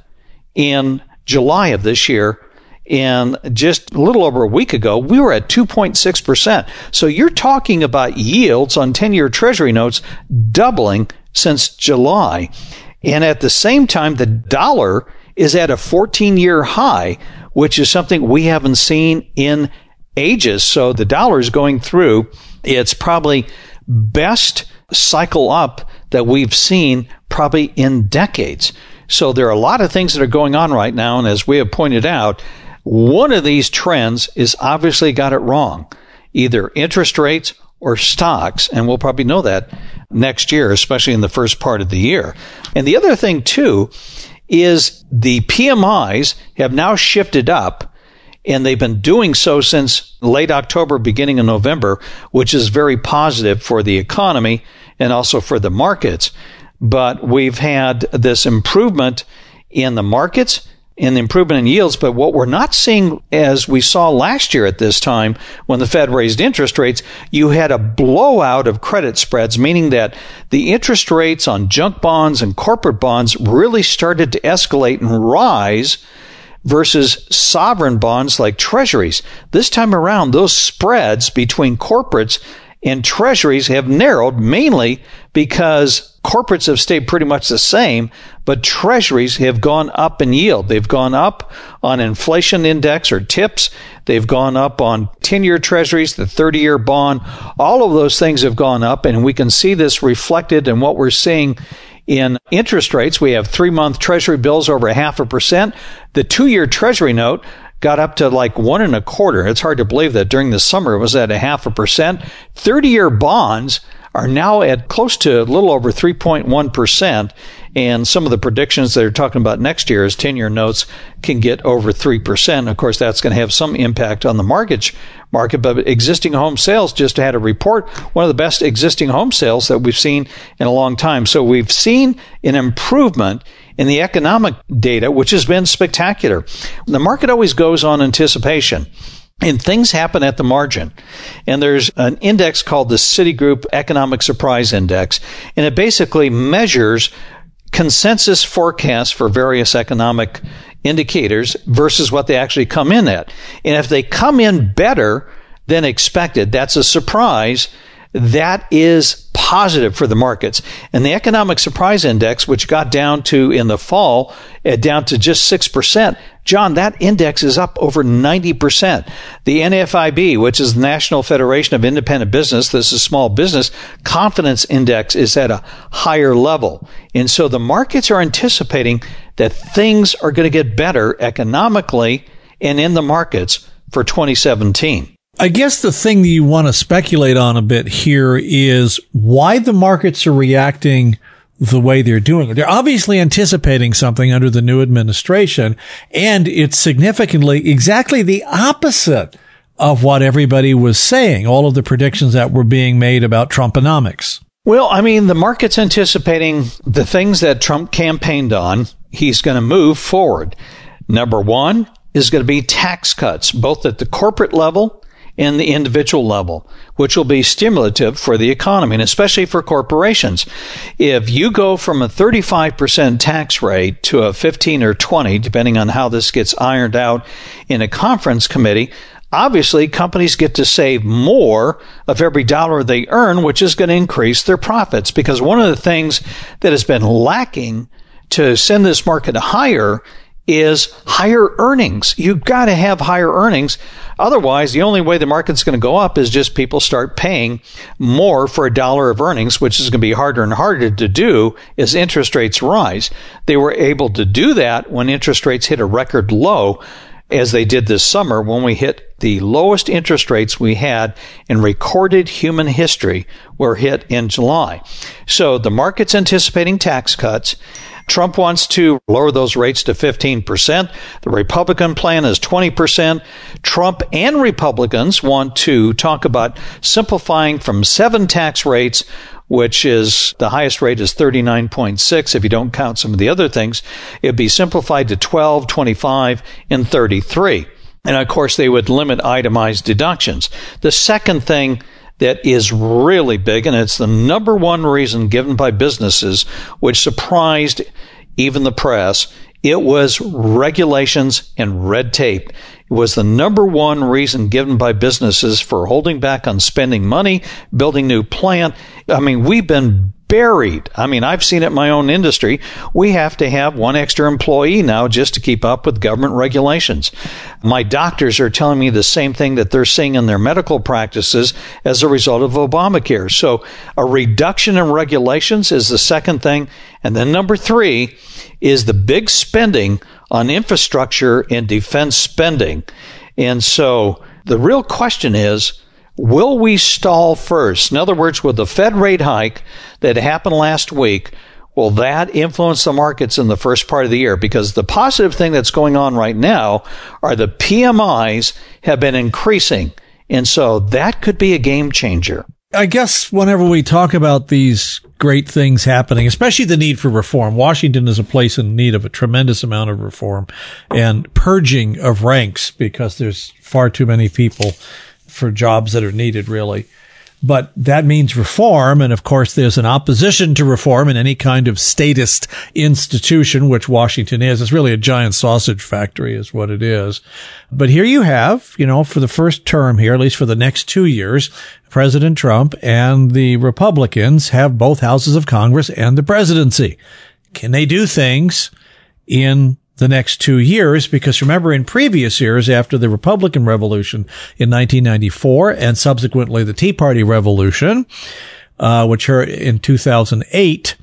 in July of this year, and just a little over a week ago, we were at two point six percent. So you're talking about yields on ten-year Treasury notes doubling since July. And at the same time, the dollar is at a fourteen-year high, which is something we haven't seen in ages. So the dollar is going through its probably best cycle up that we've seen probably in decades. So there are a lot of things that are going on right now. And as we have pointed out, one of these trends is obviously got it wrong, either interest rates or stocks. And we'll probably know that next year, especially in the first part of the year. And the other thing too is the P M Is have now shifted up. And they've been doing so since late October, beginning of November, which is very positive for the economy and also for the markets. But we've had this improvement in the markets and the improvement in yields. But what we're not seeing, as we saw last year at this time when the Fed raised interest rates, you had a blowout of credit spreads, meaning that the interest rates on junk bonds and corporate bonds really started to escalate and rise versus sovereign bonds like treasuries. This time around, those spreads between corporates and treasuries have narrowed, mainly because corporates have stayed pretty much the same, but treasuries have gone up in yield. They've gone up on inflation index or TIPS. They've gone up on ten-year treasuries, the thirty-year bond. All of those things have gone up, and we can see this reflected in what we're seeing in interest rates. We have three-month treasury bills over a half a percent. The two-year treasury note got up to like one and a quarter. It's hard to believe that during the summer it was at a half a percent. thirty-year bonds are now at close to a little over three point one percent. And some of the predictions they're talking about next year is ten-year notes can get over three percent. Of course, that's going to have some impact on the mortgage market. But existing home sales just had a report, one of the best existing home sales that we've seen in a long time. So we've seen an improvement in the economic data, which has been spectacular. The market always goes on anticipation. And things happen at the margin. And there's an index called the Citigroup Economic Surprise Index, and it basically measures consensus forecasts for various economic indicators versus what they actually come in at. And if they come in better than expected, that's a surprise. That is positive for the markets. And the Economic Surprise Index, which got down to, in the fall, uh, down to just six percent, John, that index is up over ninety percent. The N F I B, which is the National Federation of Independent Business, this is small business, confidence index is at a higher level. And so the markets are anticipating that things are going to get better economically and in the markets for twenty seventeen. I guess the thing that you want to speculate on a bit here is why the markets are reacting the way they're doing. They're obviously anticipating something under the new administration, and it's significantly exactly the opposite of what everybody was saying, all of the predictions that were being made about Trumponomics. Well, I mean, the market's anticipating the things that Trump campaigned on, he's going to move forward. Number one is going to be tax cuts, both at the corporate level and the individual level, which will be stimulative for the economy, and especially for corporations. If you go from a thirty-five percent tax rate to a fifteen or twenty, depending on how this gets ironed out in a conference committee, obviously companies get to save more of every dollar they earn, which is going to increase their profits. Because one of the things that has been lacking to send this market higher is higher earnings. You've got to have higher earnings. Otherwise, the only way the market's going to go up is just people start paying more for a dollar of earnings, which is going to be harder and harder to do as interest rates rise. They were able to do that when interest rates hit a record low, as they did this summer when we hit the lowest interest rates we had in recorded human history were hit in July. So the market's anticipating tax cuts. Trump wants to lower those rates to fifteen percent. The Republican plan is twenty percent. Trump and Republicans want to talk about simplifying from seven tax rates, which is the highest rate is thirty-nine point six. If you don't count some of the other things, it'd be simplified to twelve, twenty-five, and thirty-three. And of course, they would limit itemized deductions. The second thing that is really big, and it's the number one reason given by businesses, which surprised even the press, it was regulations and red tape. It was the number one reason given by businesses for holding back on spending money, building new plant. I mean, we've been buried. I mean, I've seen it in my own industry. We have to have one extra employee now just to keep up with government regulations. My doctors are telling me the same thing that they're seeing in their medical practices as a result of Obamacare. So a reduction in regulations is the second thing. And then number three is the big spending on infrastructure and defense spending. And so the real question is, will we stall first? In other words, with the Fed rate hike that happened last week, will that influence the markets in the first part of the year? Because the positive thing that's going on right now are the P M Is have been increasing. And so that could be a game changer. I guess whenever we talk about these great things happening, especially the need for reform, Washington is a place in need of a tremendous amount of reform and purging of ranks because there's far too many people for jobs that are needed, really. But that means reform. And of course, there's an opposition to reform in any kind of statist institution, which Washington is. It's really a giant sausage factory is what it is. But here you have, you know, for the first term here, at least for the next two years, President Trump and the Republicans have both houses of Congress and the presidency. Can they do things in the next two years, because remember, in previous years, after the Republican Revolution in nineteen ninety-four and subsequently the Tea Party Revolution, uh, which are in two thousand eight,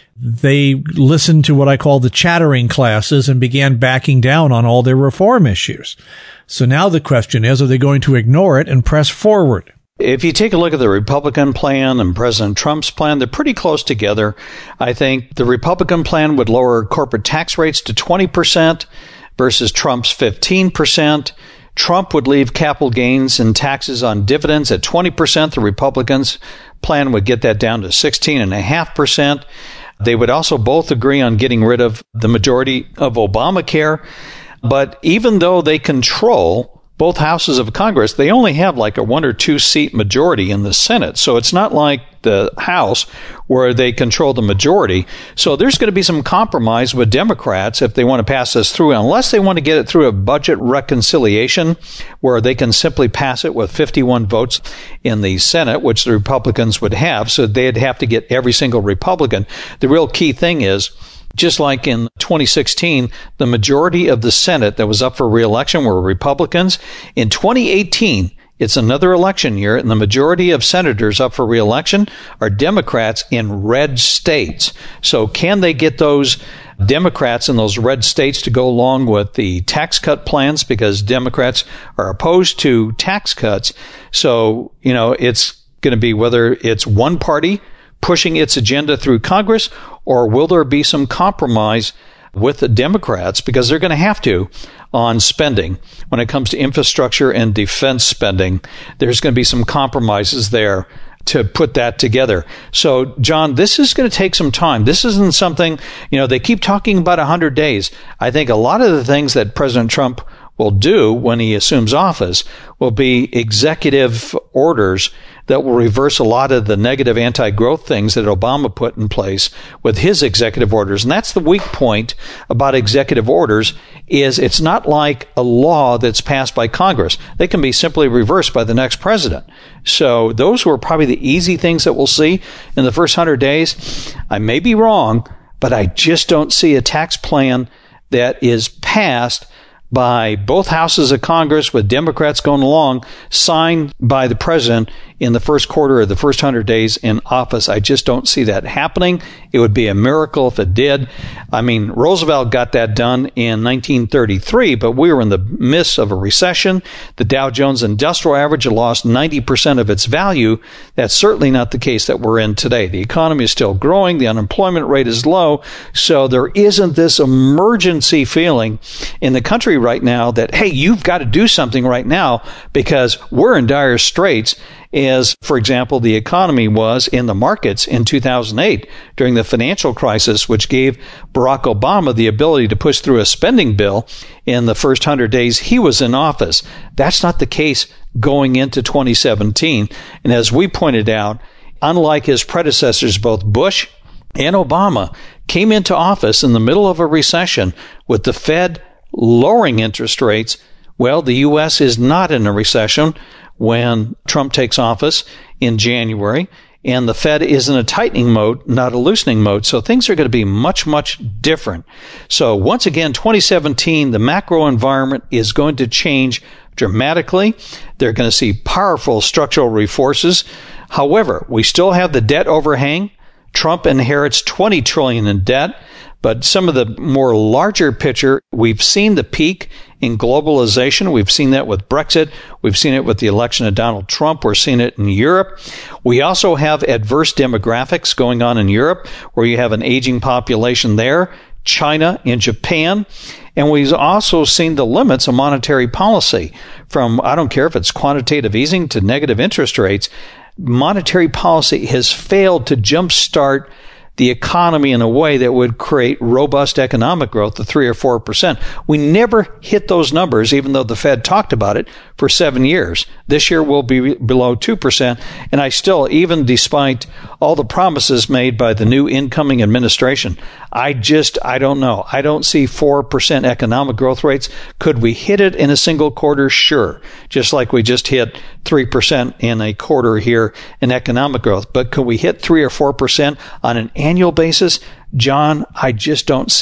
they listened to what I call the chattering classes and began backing down on all their reform issues. So now the question is, are they going to ignore it and press forward? If you take a look at the Republican plan and President Trump's plan, they're pretty close together. I think the Republican plan would lower corporate tax rates to twenty percent versus Trump's fifteen percent. Trump would leave capital gains and taxes on dividends at twenty percent. The Republicans' plan would get that down to sixteen point five percent. They would also both agree on getting rid of the majority of Obamacare. But even though they control both houses of Congress, they only have like a one or two seat majority in the Senate. So it's not like the House where they control the majority. So there's going to be some compromise with Democrats if they want to pass this through, unless they want to get it through a budget reconciliation where they can simply pass it with fifty-one votes in the Senate, which the Republicans would have. So they'd have to get every single Republican. The real key thing is, just like in twenty sixteen, the majority of the Senate that was up for re-election were Republicans. In twenty eighteen, it's another election year, and the majority of senators up for re-election are Democrats in red states. So can they get those Democrats in those red states to go along with the tax cut plans? Because Democrats are opposed to tax cuts. So, you know, it's going to be whether it's one party pushing its agenda through Congress, or will there be some compromise with the Democrats, because they're going to have to, on spending. When it comes to infrastructure and defense spending, there's going to be some compromises there to put that together. So, John, this is going to take some time. This isn't something, you know, they keep talking about one hundred days. I think a lot of the things that President Trump will do when he assumes office will be executive orders that will reverse a lot of the negative anti-growth things that Obama put in place with his executive orders. And that's the weak point about executive orders, is it's not like a law that's passed by Congress. They can be simply reversed by the next president. So those were probably the easy things that we'll see in the first one hundred days. I may be wrong, but I just don't see a tax plan that is passed by both houses of Congress with Democrats going along, signed by the president in the first quarter of the first one hundred days in office. I just don't see that happening. It would be a miracle if it did. I mean, Roosevelt got that done in nineteen thirty-three, but we were in the midst of a recession. The Dow Jones Industrial Average had lost ninety percent of its value. That's certainly not the case that we're in today. The economy is still growing. The unemployment rate is low. So there isn't this emergency feeling in the country right now that, hey, you've got to do something right now because we're in dire straits, as, for example, the economy was in the markets in two thousand eight during the financial crisis, which gave Barack Obama the ability to push through a spending bill in the first one hundred days he was in office. That's not the case going into twenty seventeen. And as we pointed out, unlike his predecessors, both Bush and Obama came into office in the middle of a recession with the Fed lowering interest rates. Well, the U S is not in a recession when Trump takes office in January, and the Fed is in a tightening mode, not a loosening mode. So things are going to be much, much different. So once again, twenty seventeen, the macro environment is going to change dramatically. They're going to see powerful structural forces. However, we still have the debt overhang. Trump inherits twenty trillion dollars in debt. But some of the more larger picture, we've seen the peak in globalization. We've seen that with Brexit. We've seen it with the election of Donald Trump. We're seeing it in Europe. We also have adverse demographics going on in Europe, where you have an aging population there, China and Japan. And we've also seen the limits of monetary policy, from, I don't care if it's quantitative easing to negative interest rates. Monetary policy has failed to jumpstart the economy in a way that would create robust economic growth of three or four percent. We never hit those numbers, even though the Fed talked about it for seven years. This year we'll be below two percent. And I still, even despite all the promises made by the new incoming administration, I just, I don't know. I don't see four percent economic growth rates. Could we hit it in a single quarter? Sure. Just like we just hit three percent in a quarter here in economic growth. But could we hit three or four percent on an annual basis? John, I just don't see it.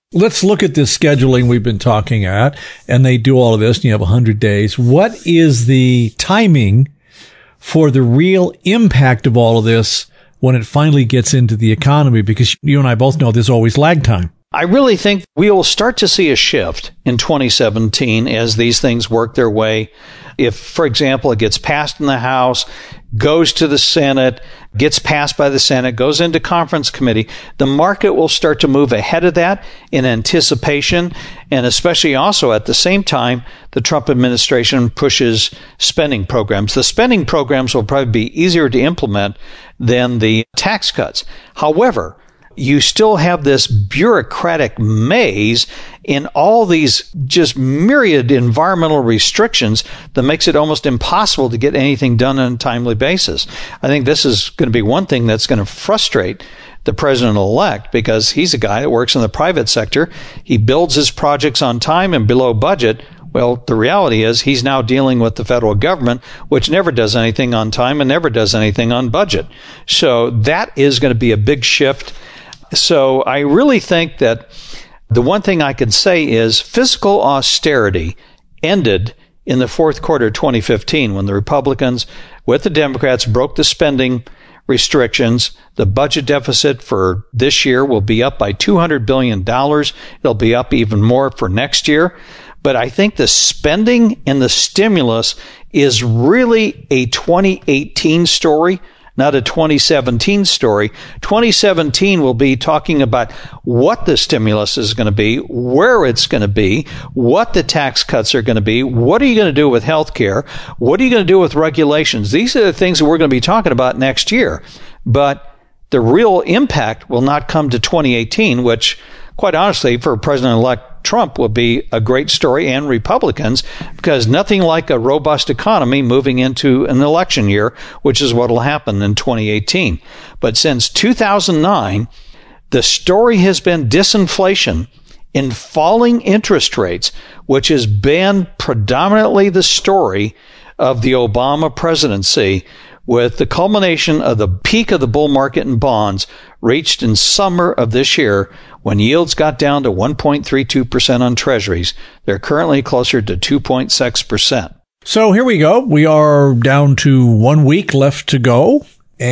Let's look at this scheduling we've been talking at, and they do all of this, and you have one hundred days. What is the timing for the real impact of all of this when it finally gets into the economy? Because you and I both know there's always lag time. I really think we will start to see a shift in twenty seventeen as these things work their way. If, for example, it gets passed in the House, goes to the Senate, gets passed by the Senate, goes into conference committee, the market will start to move ahead of that in anticipation, and especially also at the same time, the Trump administration pushes spending programs. The spending programs will probably be easier to implement than the tax cuts. However, you still have this bureaucratic maze in all these just myriad environmental restrictions that makes it almost impossible to get anything done on a timely basis. I think this is going to be one thing that's going to frustrate the president-elect, because he's a guy that works in the private sector. He builds his projects on time and below budget. Well, the reality is he's now dealing with the federal government, which never does anything on time and never does anything on budget. So that is going to be a big shift. So I really think that the one thing I can say is fiscal austerity ended in the fourth quarter of twenty fifteen when the Republicans with the Democrats broke the spending restrictions. The budget deficit for this year will be up by two hundred billion dollars. It'll be up even more for next year. But I think the spending and the stimulus is really a twenty eighteen story, not a twenty seventeen story. twenty seventeen will be talking about what the stimulus is going to be, where it's going to be, what the tax cuts are going to be, what are you going to do with health care, what are you going to do with regulations. These are the things that we're going to be talking about next year. But the real impact will not come to twenty eighteen, which, quite honestly, for President-elect Trump will be a great story, and Republicans, because nothing like a robust economy moving into an election year, which is what will happen in twenty eighteen. But since two thousand nine, the story has been disinflation in falling interest rates, which has been predominantly the story of the Obama presidency, with the culmination of the peak of the bull market in bonds reached in summer of this year when yields got down to one point three two percent on treasuries. They're currently closer to two point six percent. So here we go. We are down to one week left to go.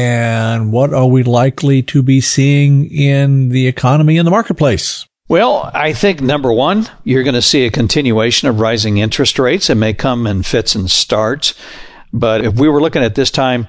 And what are we likely to be seeing in the economy and the marketplace? Well, I think, number one, you're going to see a continuation of rising interest rates. It may come in fits and starts. But if we were looking at this time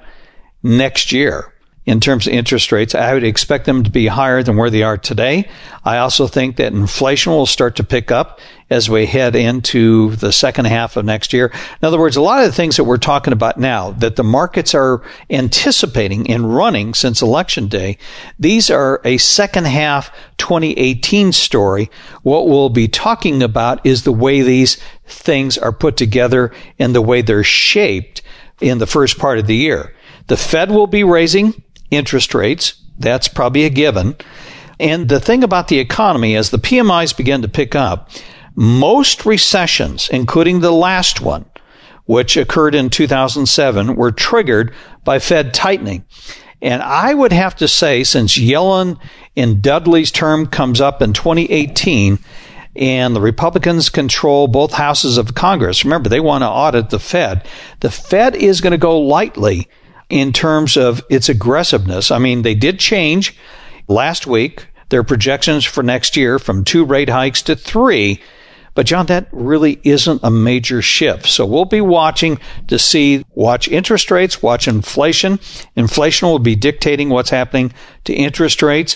next year, in terms of interest rates, I would expect them to be higher than where they are today. I also think that inflation will start to pick up as we head into the second half of next year. In other words, a lot of the things that we're talking about now that the markets are anticipating and running since Election Day, these are a second half twenty eighteen story. What we'll be talking about is the way these things are put together and the way they're shaped in the first part of the year. The Fed will be raising interest rates. That's probably a given. And the thing about the economy, as the P M Is begin to pick up, most recessions, including the last one, which occurred in two thousand seven, were triggered by Fed tightening. And I would have to say, since Yellen and Dudley's term comes up in twenty eighteen, and the Republicans control both houses of Congress, remember, they want to audit the Fed. The Fed is going to go lightly in terms of its aggressiveness. I mean, they did change last week their projections for next year from two rate hikes to three. But, John, that really isn't a major shift. So we'll be watching to see, watch interest rates, watch inflation. Inflation will be dictating what's happening to interest rates.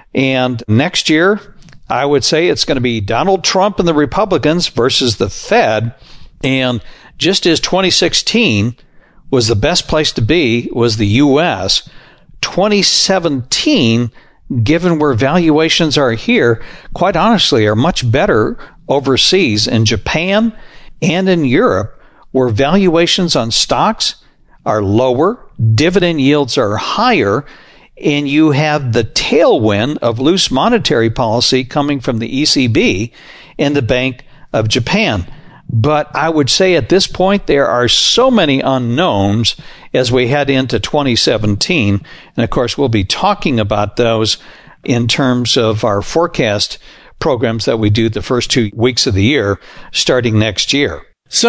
And next year, I would say it's going to be Donald Trump and the Republicans versus the Fed. And just as twenty sixteen was the best place to be, was the U S, twenty seventeen, given where valuations are here, quite honestly, are much better overseas in Japan and in Europe, where valuations on stocks are lower, dividend yields are higher, and you have the tailwind of loose monetary policy coming from the E C B and the Bank of Japan. But I would say at this point, there are so many unknowns as we head into twenty seventeen. And of course, we'll be talking about those in terms of our forecast programs that we do the first two weeks of the year starting next year.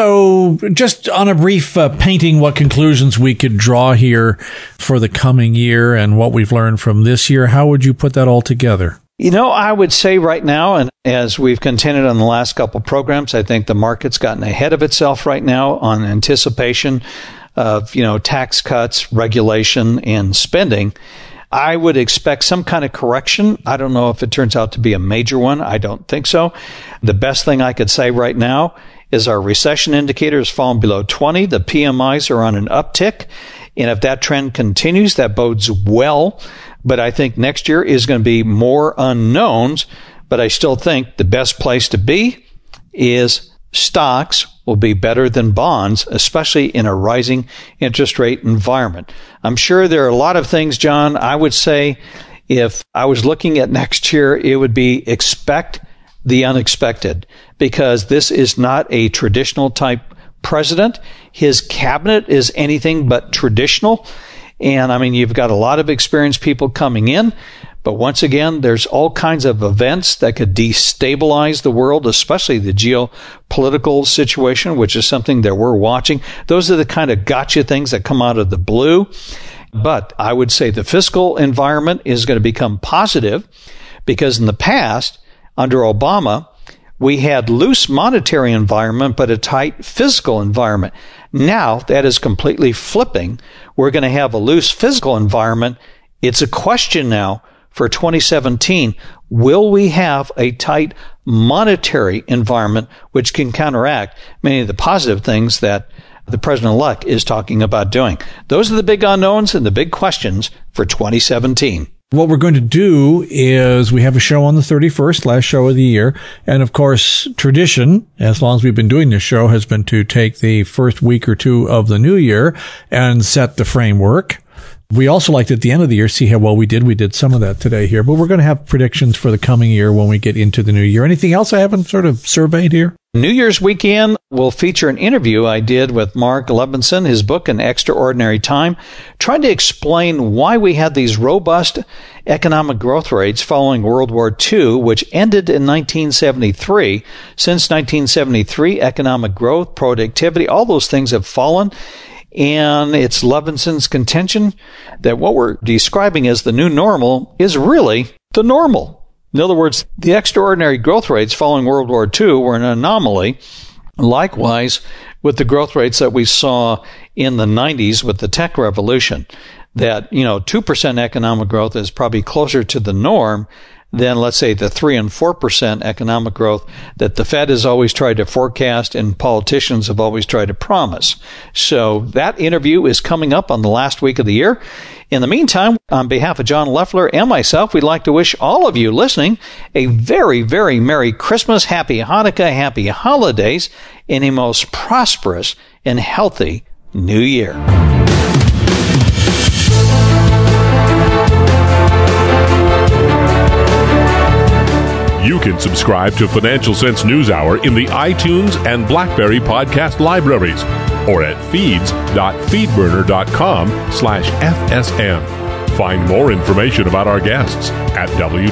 So just on a brief uh, painting what conclusions we could draw here for the coming year and what we've learned from this year, how would you put that all together? You know, I would say right now, and as we've contended on the last couple of programs, I think the market's gotten ahead of itself right now on anticipation of, you know, tax cuts, regulation, and spending. I would expect some kind of correction. I don't know if it turns out to be a major one. I don't think so. The best thing I could say right now is our recession indicator has fallen below twenty. The P M Is are on an uptick. And if that trend continues, that bodes well. But I think next year is going to be more unknowns. But I still think the best place to be is stocks will be better than bonds, especially in a rising interest rate environment. I'm sure there are a lot of things, John. I would say if I was looking at next year, it would be expect the unexpected, because this is not a traditional type president. His cabinet is anything but traditional. And I mean, you've got a lot of experienced people coming in, but once again, there's all kinds of events that could destabilize the world, especially the geopolitical situation, which is something that we're watching. Those are the kind of gotcha things that come out of the blue. But I would say the fiscal environment is going to become positive, because in the past, under Obama, we had loose monetary environment, but a tight fiscal environment. Now that is completely flipping. We're going to have a loose fiscal environment. It's a question now for twenty seventeen. Will we have a tight monetary environment which can counteract many of the positive things that the president-elect is talking about doing? Those are the big unknowns and the big questions for twenty seventeen. What we're going to do is we have a show on the thirty-first, last show of the year. And of course, tradition, as long as we've been doing this show, has been to take the first week or two of the new year and set the framework. We also like to, at the end of the year, see how well we did. We did some of that today here, but we're going to have predictions for the coming year when we get into the new year. Anything else I haven't sort of surveyed here? New Year's weekend will feature an interview I did with Mark Levinson, his book, An Extraordinary Time, trying to explain why we had these robust economic growth rates following World War Two, which ended in nineteen seventy-three. Since nineteen seventy-three, economic growth, productivity, all those things have fallen. And it's Levinson's contention that what we're describing as the new normal is really the normal. In other words, the extraordinary growth rates following World War Two were an anomaly. Likewise, with the growth rates that we saw in the nineties with the tech revolution, that, you know, two percent economic growth is probably closer to the norm than, let's say, the three and four percent economic growth that the Fed has always tried to forecast and politicians have always tried to promise. So that interview is coming up on the last week of the year. In the meantime, on behalf of John Loeffler and myself, we'd like to wish all of you listening a very, very Merry Christmas, Happy Hanukkah, Happy Holidays, and a most prosperous and healthy New Year. You can subscribe to Financial Sense News Hour in the iTunes and BlackBerry podcast libraries, or at feeds.feedburner.com slash FSN. Find more information about our guests at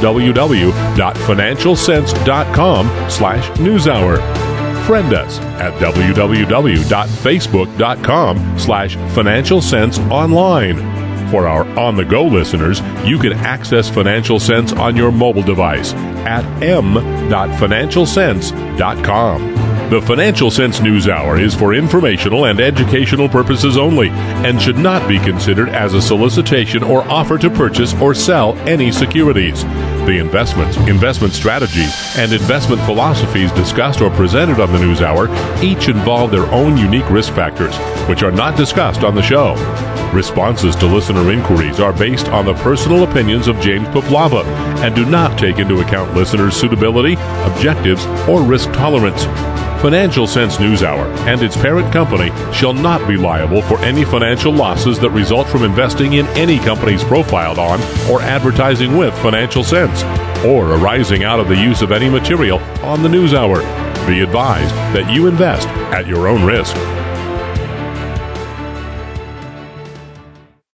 www.financialsense.com slash newshour. Friend us at www.facebook.com slash Financial Sense Online. For our on-the-go listeners, you can access Financial Sense on your mobile device at m dot financial sense dot com. The Financial Sense News Hour is for informational and educational purposes only and should not be considered as a solicitation or offer to purchase or sell any securities. The investments, investment strategies, and investment philosophies discussed or presented on the News Hour each involve their own unique risk factors, which are not discussed on the show. Responses to listener inquiries are based on the personal opinions of James Poplava and do not take into account listeners' suitability, objectives, or risk tolerance. Financial Sense News Hour and its parent company shall not be liable for any financial losses that result from investing in any companies profiled on or advertising with Financial Sense, or arising out of the use of any material on the News Hour. Be advised that you invest at your own risk.